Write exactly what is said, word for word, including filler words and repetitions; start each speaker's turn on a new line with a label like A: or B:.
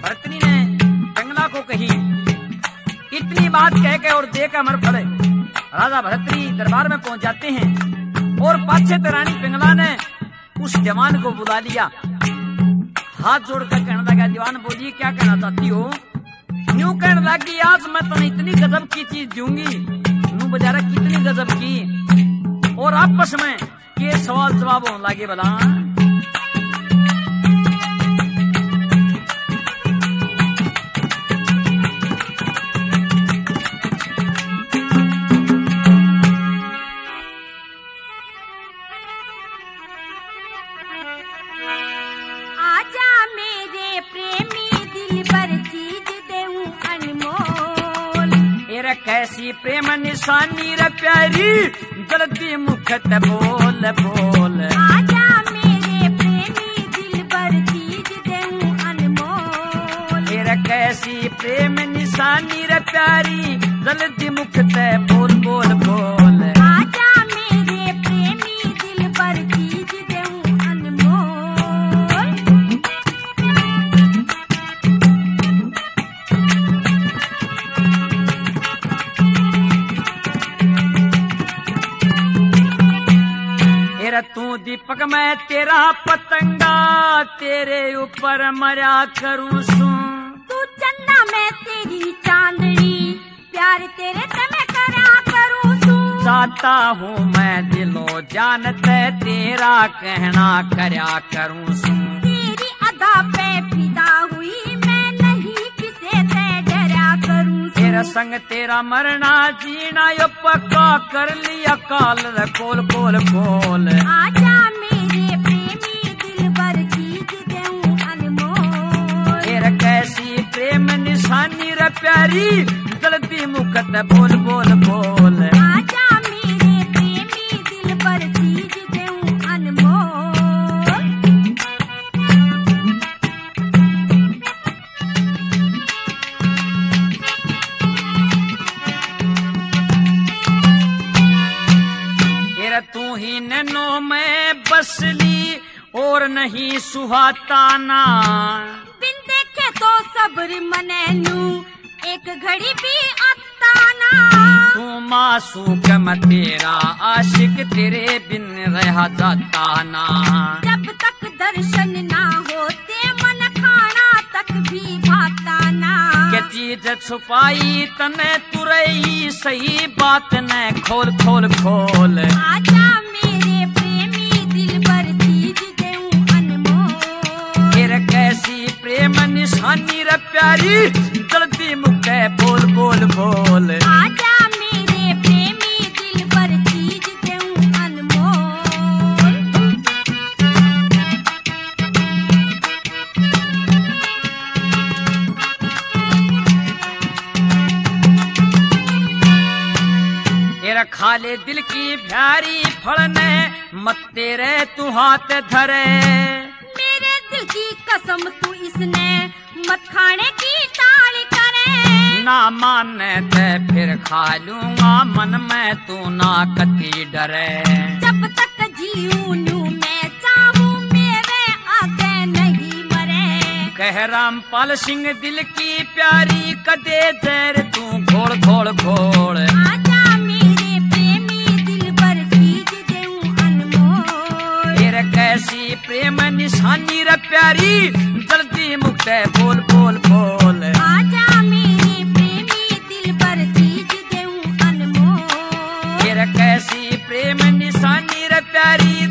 A: भरतरी ने पिंगला को कही। इतनी बात कह के और दे के मर पड़े। राजा भरतरी दरबार में पहुंच जाते हैं और पाछे ते रानी पिंगला ने उस जवान को बुला लिया। हाथ जोड़कर कहने लगा, जवान बोलिए क्या कहना चाहती हो? न्यू कहने लगी, आज मैं तुम्हें इतनी गजब की चीज दूंगी। नू बेचारा कितनी गजब की। और आपस में ये सवाल जवाब होने लगे। भला कैसी प्रेम निशानी रे प्यारी, जल्दी मुख ते बोल बोल।
B: आजा मेरे प्रेमी दिल पर चीज देऊं अनमोल।
A: तेरा कैसी प्रेम निशानी रे प्यारी, जल्दी मुख ते बोल बोल बोल।
B: आजा मेरे प्रेमी दिल पर चीज देऊं अनमोल।
A: तू दीपक मैं तेरा पतंगा, तेरे ऊपर मरा करूं सू।
B: तू चन्ना मैं तेरी चांदनी, प्यार तेरे से मैं करा करूं सू।
A: चाहता हूँ मैं दिलो जानते, तेरा कहना करया करूं सू।
B: तेरी अदा पे फिदा हुई मैं, नहीं किसे से डरा करूं सू।
A: तेरा संग तेरा मरना जीना यो पक्का, कर लिया काल कोल कोल कोल।
B: आजा मेरे प्रेमी दिल पर चीज देऊं अनमोल।
A: तेरा कैसी प्रेम निशानी रे प्यारी, जल्दी मुकत बोल बोल बोल।
B: आजा मेरे प्रेमी दिल पर चीज देऊं अनमोल।
A: तू ही नैनो में बसली और नहीं सुहाता ना।
B: बिन देखे तो सब्र मनैनू, एक घड़ी भी आता ना।
A: तू मासूक मैं तेरा आशिक, तेरे बिन रह जाता ना।
B: जब तक दर्शन ना होते मन खाना तक भी भाता ना।
A: क्या चीज छुपाई तने तुरई, सही बात ने खोल खोल खोल।
B: आजा मेरे प्रेमी दिल पर चीज देऊं अनमोल।
A: तेरे कैसी प्रेम निशानी रे प्यारी, जल्दी मुझे बोल बोल बोल।
B: आजा मेरे प्रेमी दिल पर चीज देऊं अनमोल। तेरा खाले दिल की प्यारी फड़ने, मत तेरे तू हाथ धरे। मेरे दिल की कसम तू इसने, मत खाने की टाल करे।
A: ना माने ते फिर खा लूंगा, मन में तू ना कती डरे।
B: जब तक जीऊं नू मैं चाहूं, मेरे आगे नहीं मरे।
A: कह रामपाल सिंह दिल की प्यारी, कदे जहर तू घोड़ घोड़ घोड़।
B: आजा मेरे प्रेमी दिल पर चीज देऊं अनमोल।
A: तेरे कैसी प्रेम निशानी रे प्यारी, जल्दी मुझे बोल बोल बोल।
B: आजा मेरे प्रेमी दिल पर चीज देऊं अनमोल।
A: तेरे कैसी प्रेम निशानी रे प्यारी,